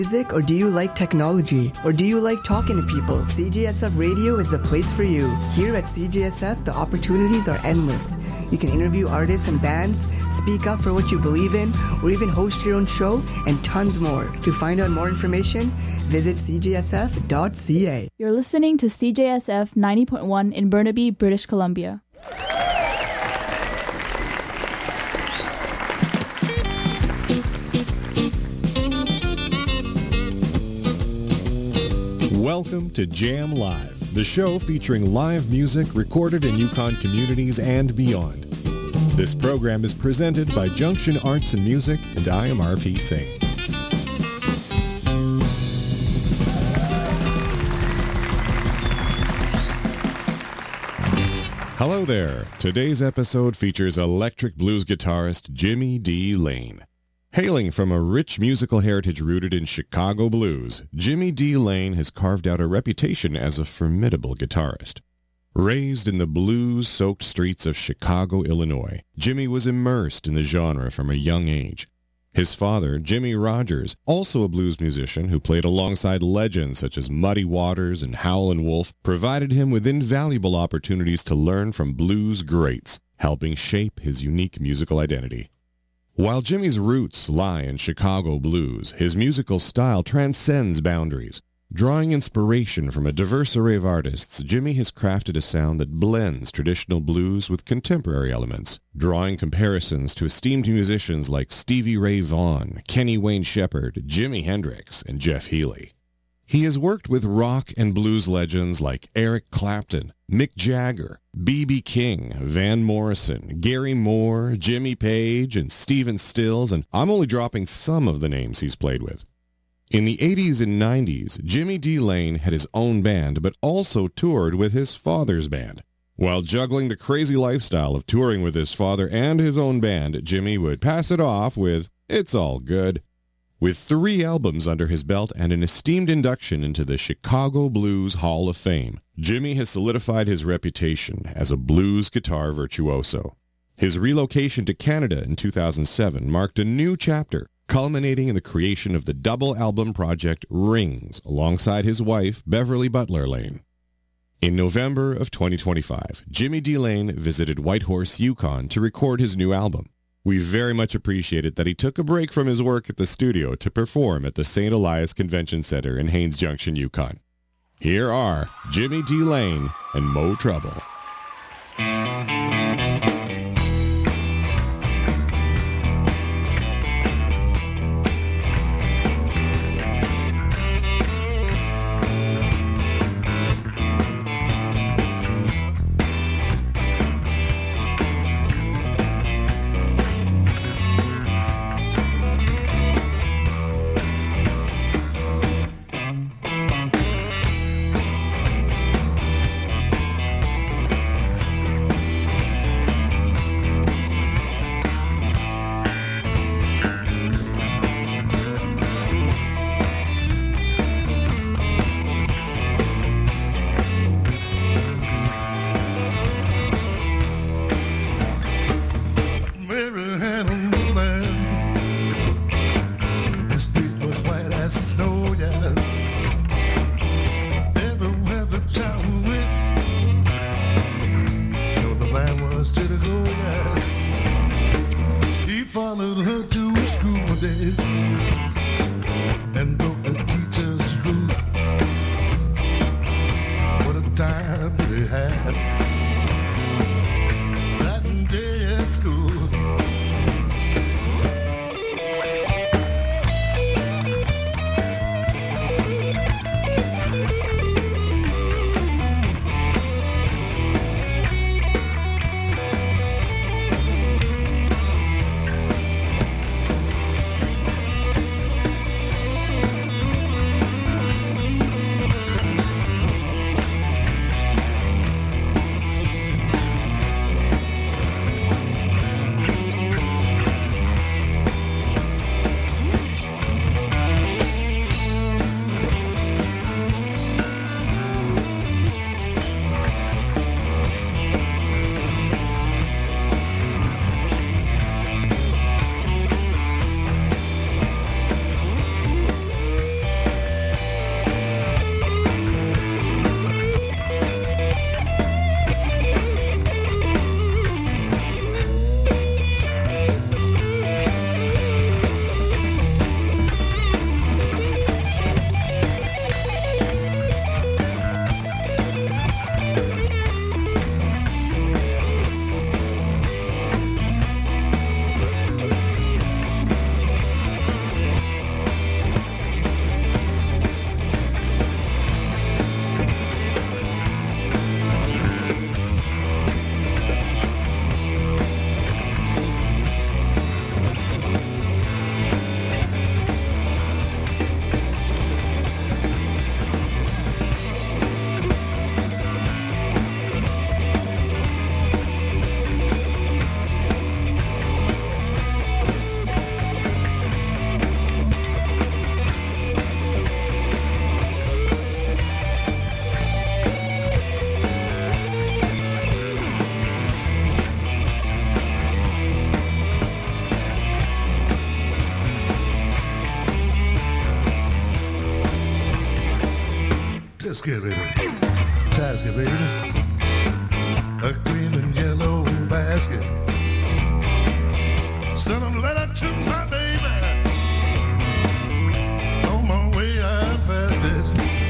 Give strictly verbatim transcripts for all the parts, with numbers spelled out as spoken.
Music, or do you like technology? Or do you like talking to people? C J S F Radio is the place for you. Here at C J S F, the opportunities are endless. You can interview artists and bands, speak up for what you believe in, or even host your own show, and tons more. To find out more information, visit c j s f dot c a. You're listening to C J S F ninety point one in Burnaby, British Columbia. Welcome to Jam Live, the show featuring live music recorded in Yukon communities and beyond. This program is presented by Junction Arts and Music, and I am R P Singh. Hello there. Today's episode features electric blues guitarist Jimmy D. Lane. Hailing from a rich musical heritage rooted in Chicago blues, Jimmy D. Lane has carved out a reputation as a formidable guitarist. Raised in the blues-soaked streets of Chicago, Illinois, Jimmy was immersed in the genre from a young age. His father, Jimmy Rogers, also a blues musician who played alongside legends such as Muddy Waters and Howlin' Wolf, provided him with invaluable opportunities to learn from blues greats, helping shape his unique musical identity. While Jimmy's roots lie in Chicago blues, his musical style transcends boundaries. Drawing inspiration from a diverse array of artists, Jimmy has crafted a sound that blends traditional blues with contemporary elements, drawing comparisons to esteemed musicians like Stevie Ray Vaughan, Kenny Wayne Shepherd, Jimi Hendrix, and Jeff Healey. He has worked with rock and blues legends like Eric Clapton, Mick Jagger, B B King, Van Morrison, Gary Moore, Jimmy Page, and Stephen Stills, and I'm only dropping some of the names he's played with. In the eighties and nineties, Jimmy D. Lane had his own band, but also toured with his father's band. While juggling the crazy lifestyle of touring with his father and his own band, Jimmy would pass it off with, "It's all good." With three albums under his belt and an esteemed induction into the Chicago Blues Hall of Fame, Jimmy has solidified his reputation as a blues guitar virtuoso. His relocation to Canada in two thousand seven marked a new chapter, culminating in the creation of the double album project Rings, alongside his wife, Beverly Butler Lane. In November of twenty twenty-five, Jimmy D. Lane visited Whitehorse, Yukon to record his new album. We very much appreciated that he took a break from his work at the studio to perform at the Saint Elias Convention Center in Haines Junction, Yukon. Here are Jimmy D. Lane and Mo Trouble. biscuit, baby. Tasket, baby. A green and yellow basket. Send a letter to my baby. On my way, I passed it.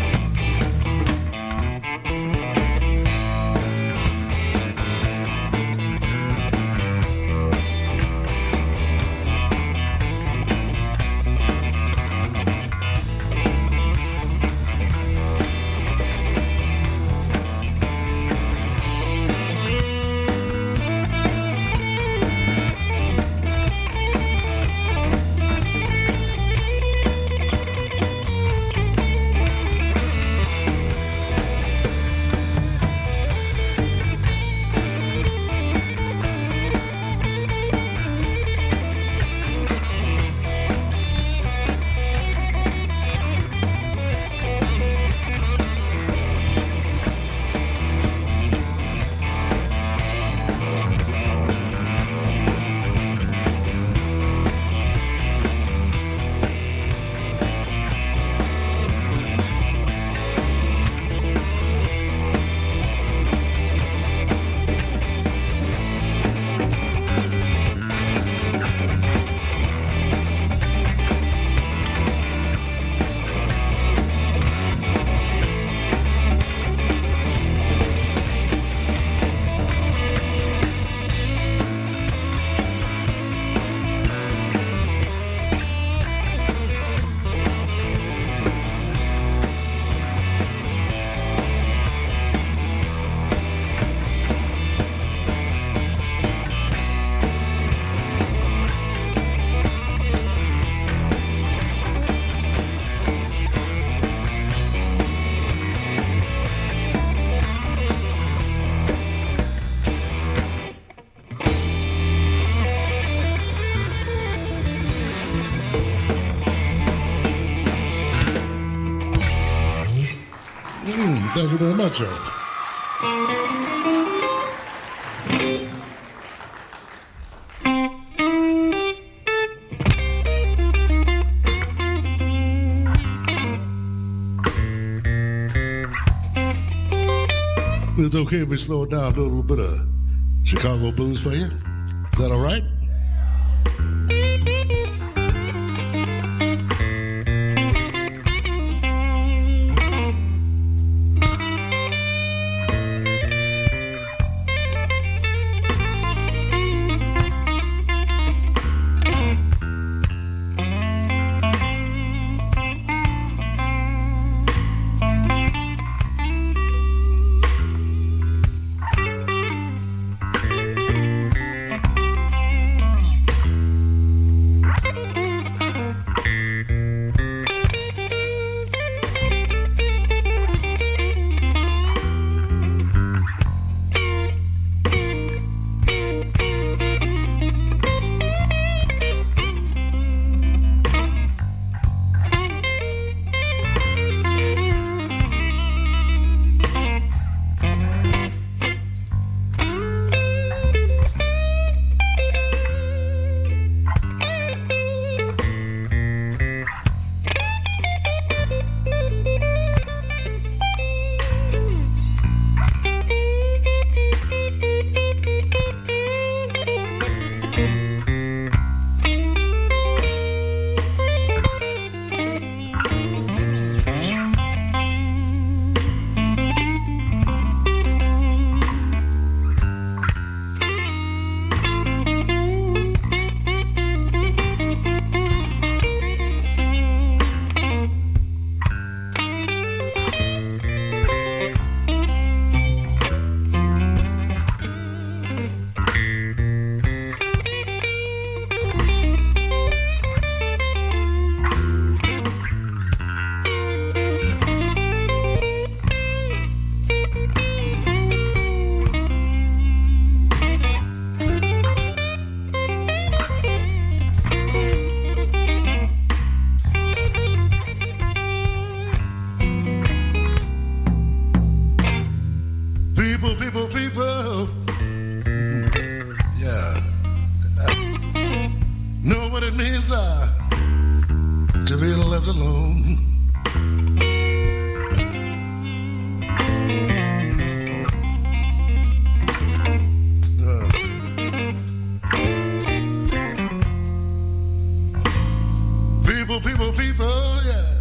Thank you very much, sir. It's okay if we slow it down, do a little bit of Chicago blues for you. Is that all right? People, people, people, yeah.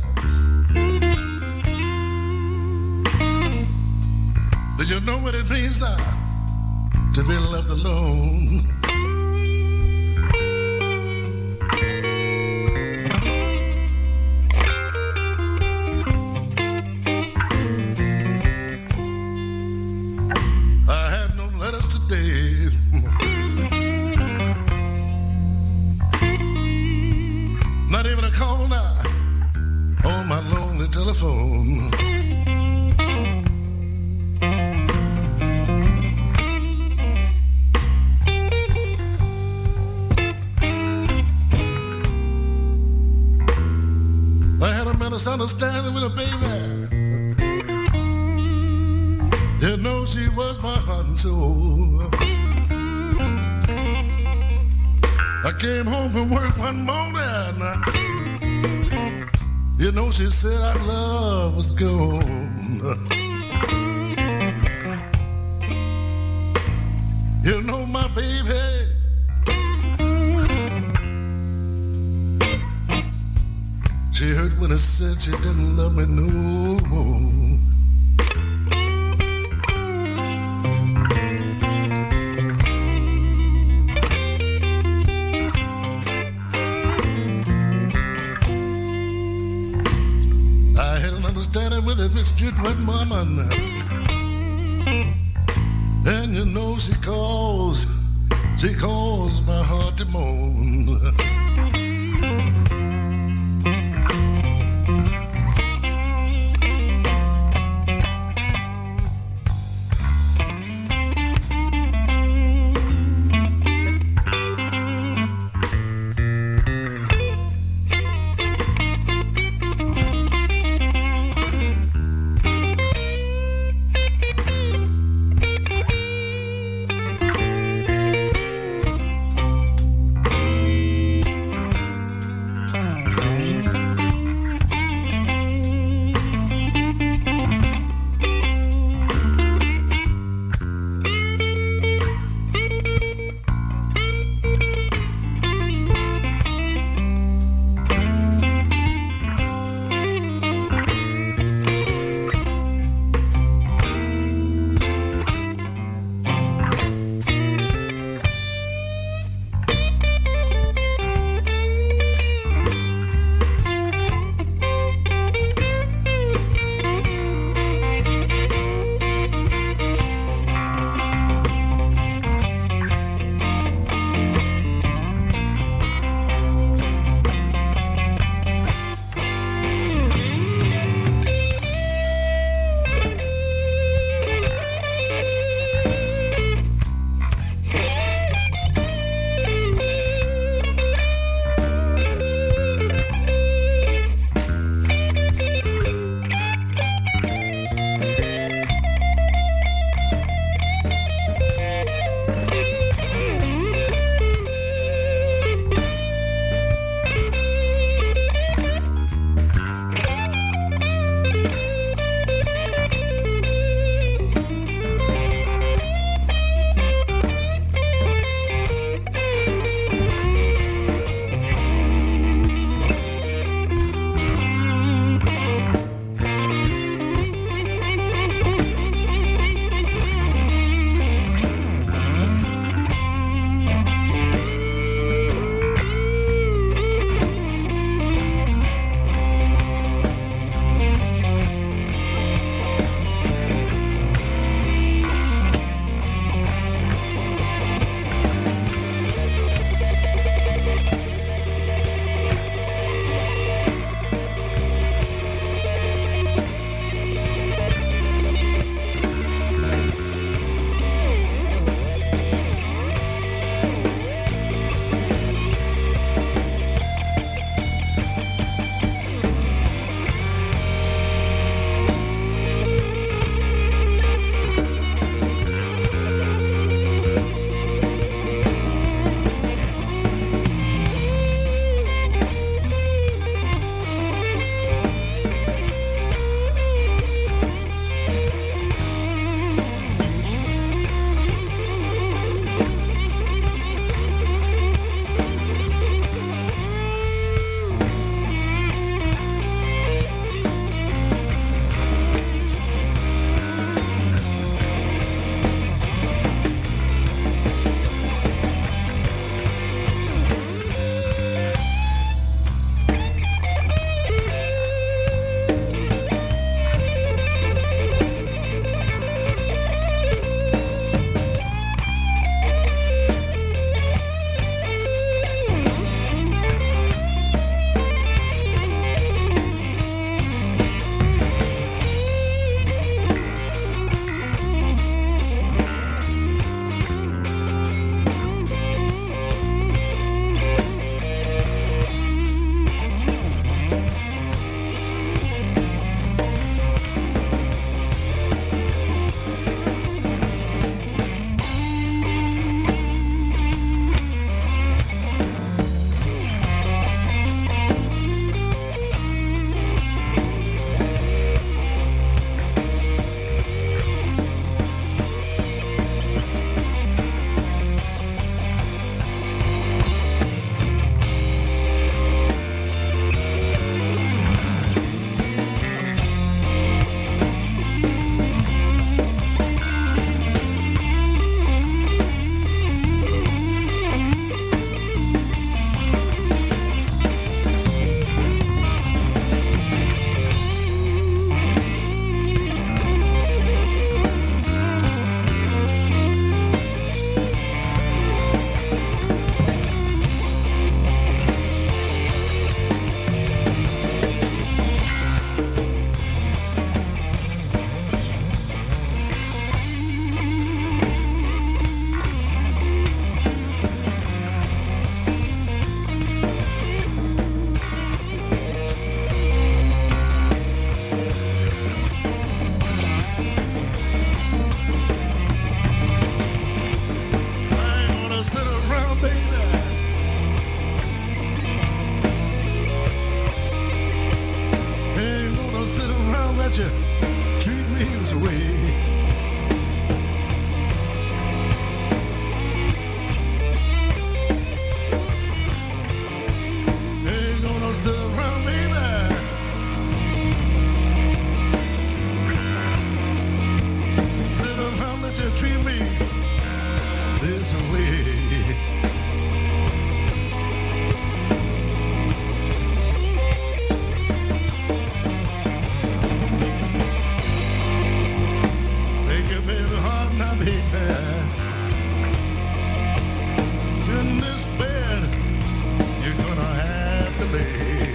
Do you know what it means now to be left alone? I have no letters today. Not even a call now on my lonely telephone. I had a misunderstanding with a baby. You know she was my heart and soul. I came home from work one morning. You know she said our love was gone. You know my baby, she hurt when I said she didn't love me no more. With a mixture with mama now. And you know she calls, she calls my heart to moan. let you treat me this way. Ain't gonna sit around, baby. Sit around, let you treat me this way. In this bed, you're gonna have to lay.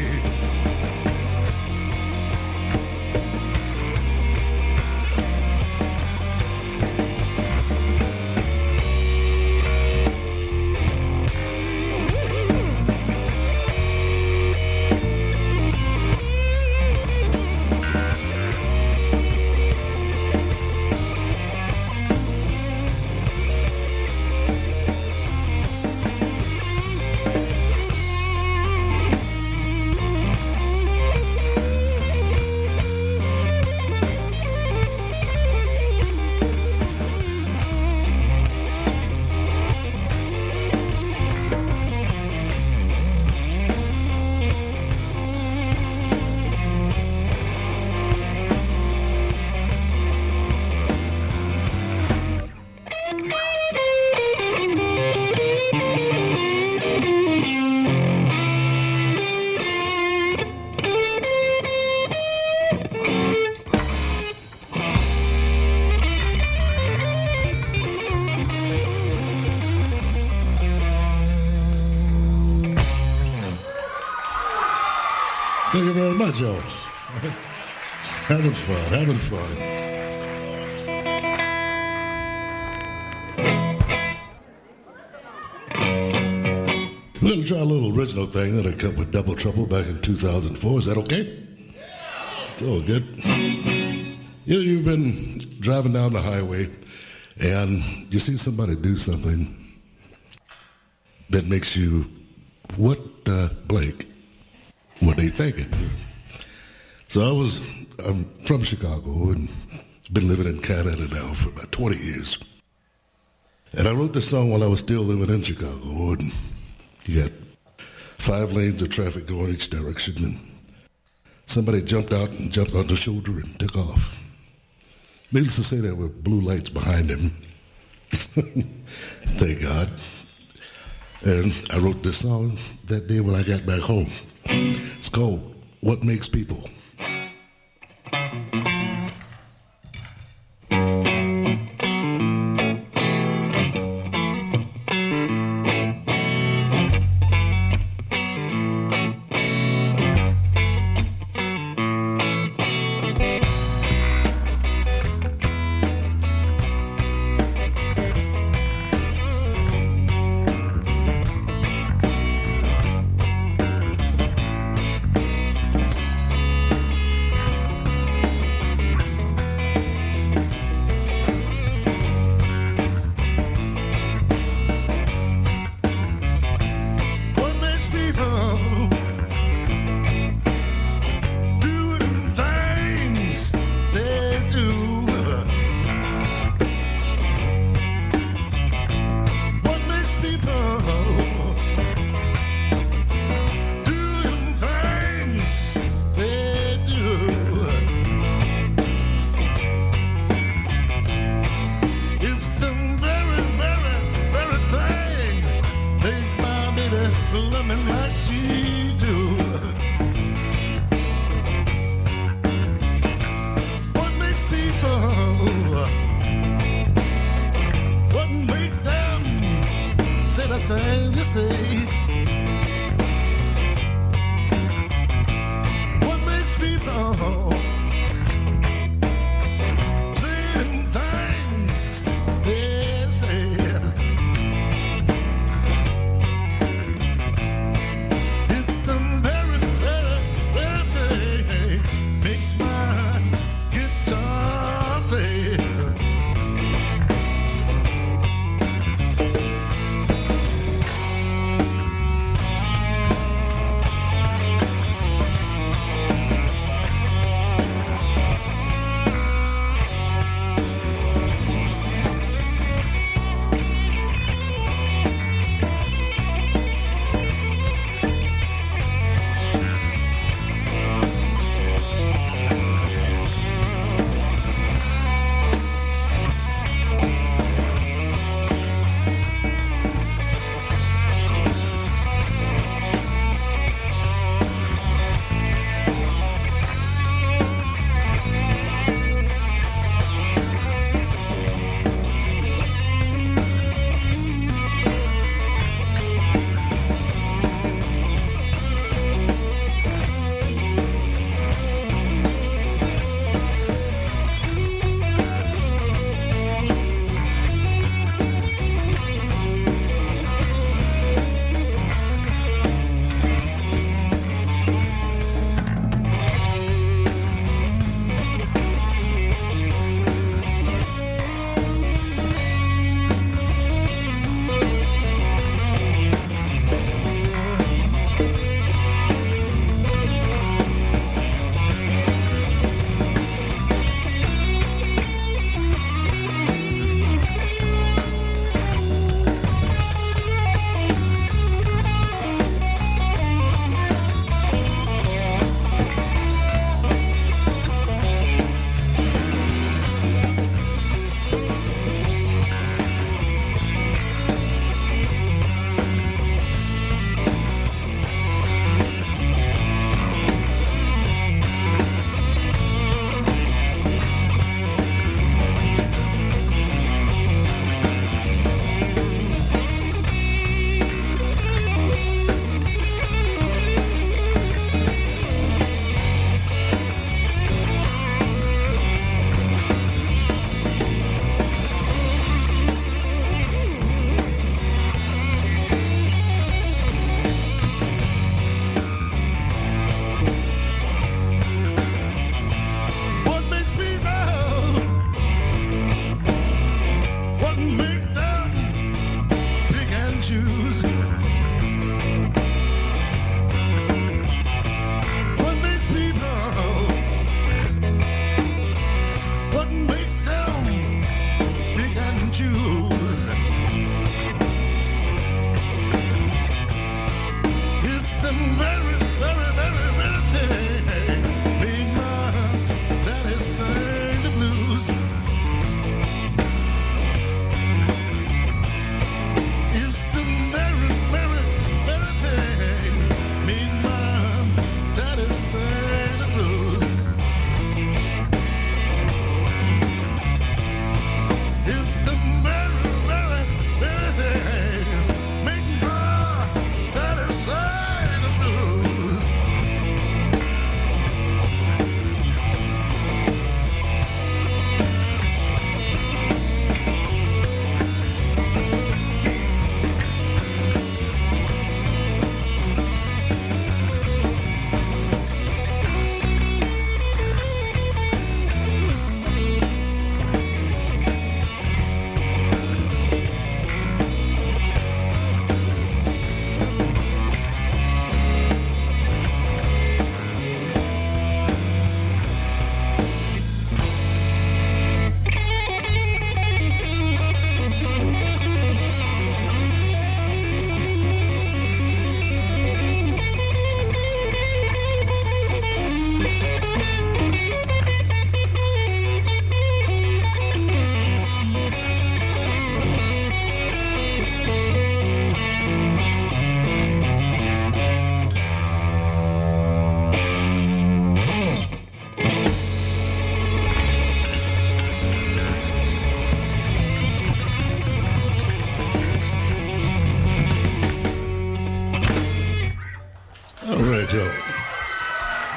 Thank you very much, y'all. Having fun, having fun. We're going to try a little original thing that I cut with Double Trouble back in two thousand four. Is that okay? It's all good. You know, you've been driving down the highway and you see somebody do something that makes you, what the blank? What they thinking? So I was, I'm from Chicago and been living in Canada now for about twenty years. And I wrote this song while I was still living in Chicago. And you got five lanes of traffic going each direction. And somebody jumped out and jumped on the shoulder and took off. Needless to say, there were blue lights behind him. Thank God. And I wrote this song that day when I got back home. It's called What Makes People.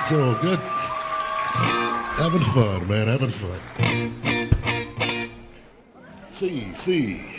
It's all good. Having fun, man, having fun. See, see.